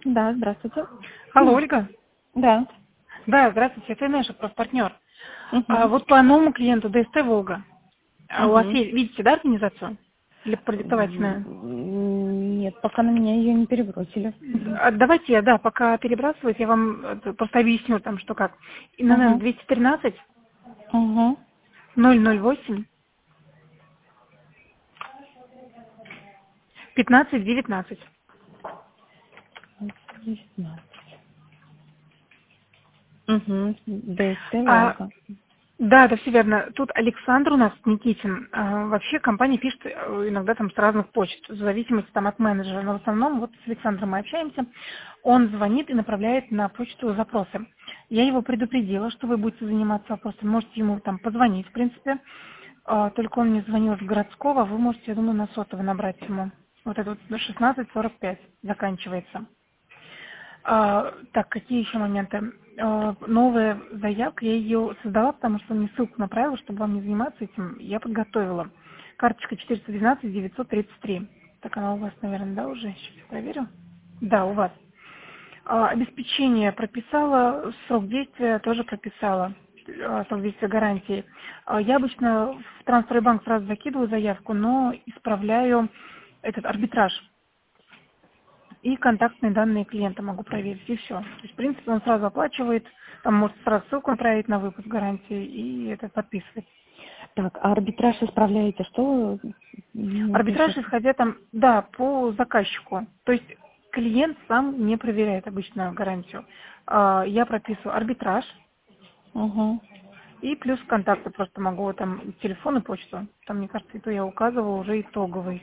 Да, здравствуйте. Алло, Ольга? Да. Да, здравствуйте, это Инесса, партнер. Угу. Вот по новому клиенту ДСТ «Волга». У вас Угу. есть, видите, да, организацию? Или продиктовательную? Нет, пока на меня ее не перебросили. Давайте я, да, пока перебрасываюсь, я вам просто объясню там, что как. ИНН Угу. 213 Угу. 008 15 19. 19. Угу. ДСТ А, Волга. да, да, все верно. Тут Александр у нас Никитин. Вообще компания пишет иногда там с разных почт, в зависимости там от менеджера. Но в основном вот с Александром мы общаемся. Он звонит и направляет на почту запросы. Я его предупредила, что вы будете заниматься вопросами. Можете ему там позвонить, в принципе. Только он мне звонил с городского, вы можете, я думаю, на сотовый набрать ему. Вот это вот 16:45 заканчивается. Так, какие еще моменты? Новая заявка, я ее создала, потому что он мне ссылку направил, чтобы вам не заниматься этим. Я подготовила. Карточка 412-933. Так, она у вас, наверное, да, уже? Сейчас я проверю. Да, у вас. Обеспечение прописала, срок действия тоже прописала, срок действия гарантии. Я обычно в трансферный банк сразу закидываю заявку, но исправляю этот арбитраж. И контактные данные клиента могу проверить, и все. То есть, в принципе, он сразу оплачивает, там может сразу ссылку направить на выпуск гарантии и это подписывать. Так, а арбитраж исправляете, что Арбитраж, пишет? исходя там, да, по заказчику. То есть клиент сам не проверяет обычно гарантию. Я прописываю арбитраж Угу. и плюс контакты просто могу там телефон и почту. Там, мне кажется, и то я указывала уже итоговый.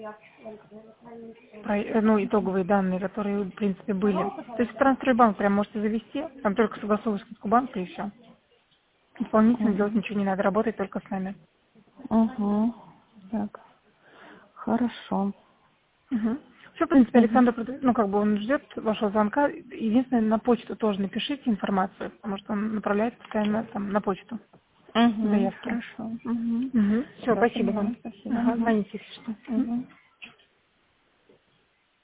Ну, итоговые данные, которые, в принципе, были. То есть в трансферный банк прям можете завести, там только согласовывать с банка и все. Дополнительно делать ничего не надо, работать только с нами. Угу. Так, хорошо. Все, в принципе, Угу. Александр, ну, как бы он ждет вашего звонка. Единственное, на почту тоже напишите информацию, потому что он направляет постоянно там на почту Угу. заявки. Хорошо. Угу. Все, Да, спасибо поняла. вам. Спасибо. Ага, Угу. звоните, если что. Угу.